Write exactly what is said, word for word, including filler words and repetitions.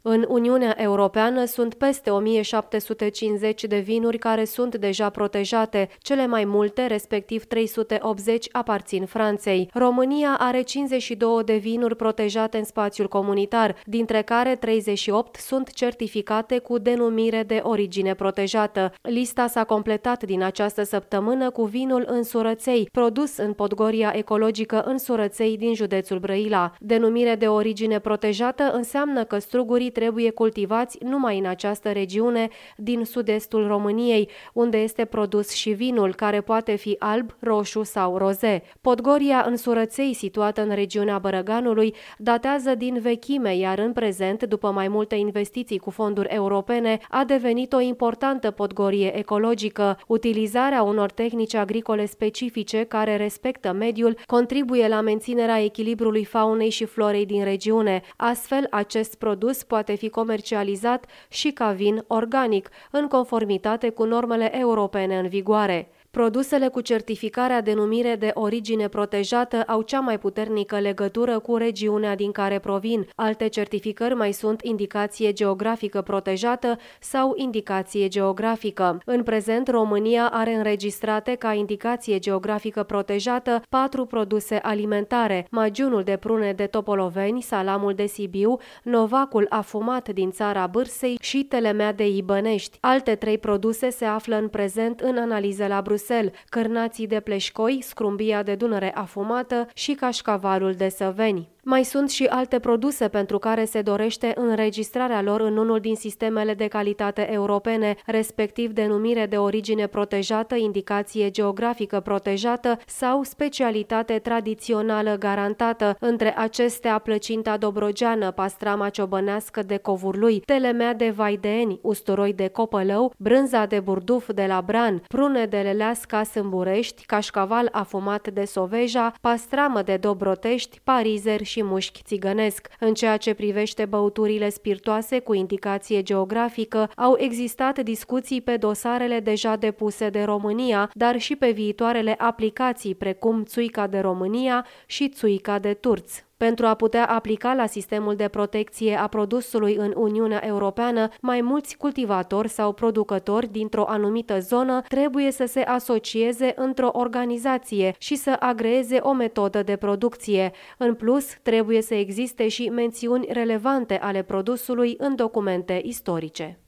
În Uniunea Europeană sunt peste o mie șapte sute cincizeci de vinuri care sunt deja protejate. Cele mai multe, respectiv trei sute optzeci, aparțin Franței. România are cincizeci și două de vinuri protejate în spațiul comunitar, dintre care treizeci și opt sunt certificate cu denumire de origine protejată. Lista s-a completat din această săptămână cu vinul Însurăței, produs în Podgoria ecologică Însurăței din județul Brăila. Denumire de origine protejată înseamnă că strugurii trebuie cultivați numai în această regiune din sud-estul României, unde este produs și vinul, care poate fi alb, roșu sau roze. Podgoria Însurăței, situată în regiunea Bărăganului, datează din vechime, iar în prezent, după mai multe investiții cu fonduri europene, a devenit o importantă podgorie ecologică. Utilizarea unor tehnici agricole specifice care respectă mediul contribuie la menținerea echilibrului faunei și florei din regiune. Astfel, acest produs poate fi comercializat și ca vin organic, în conformitate cu normele europene în vigoare. Produsele cu certificarea denumire de origine protejată au cea mai puternică legătură cu regiunea din care provin. Alte certificări mai sunt indicație geografică protejată sau indicație geografică. În prezent, România are înregistrate ca indicație geografică protejată patru produse alimentare: magiunul de prune de Topoloveni, salamul de Sibiu, novacul afumat din țara Bârsei și telemea de Ibănești. Alte trei produse se află în prezent în analiză la Bruxelles: cârnații de Pleșcoi, scrumbia de Dunăre afumată și cașcavalul de Săveni. Mai sunt și alte produse pentru care se dorește înregistrarea lor în unul din sistemele de calitate europene, respectiv denumire de origine protejată, indicație geografică protejată sau specialitate tradițională garantată. Între acestea, plăcinta dobrogeană, pastrama ciobănească de Covurlui, telemea de Vaideeni, usturoi de Copălău, brânza de burduf de la Bran, prune de Leleasca Sâmburești, cașcaval afumat de Soveja, pastramă de Dobrotești, parizeri și mușchi țigănesc. În ceea ce privește băuturile spirtoase cu indicație geografică, au existat discuții pe dosarele deja depuse de România, dar și pe viitoarele aplicații, precum țuica de România și țuica de Turț. Pentru a putea aplica la sistemul de protecție a produsului în Uniunea Europeană, mai mulți cultivatori sau producători dintr-o anumită zonă trebuie să se asocieze într-o organizație și să agreeze o metodă de producție. În plus, trebuie să existe și mențiuni relevante ale produsului în documente istorice.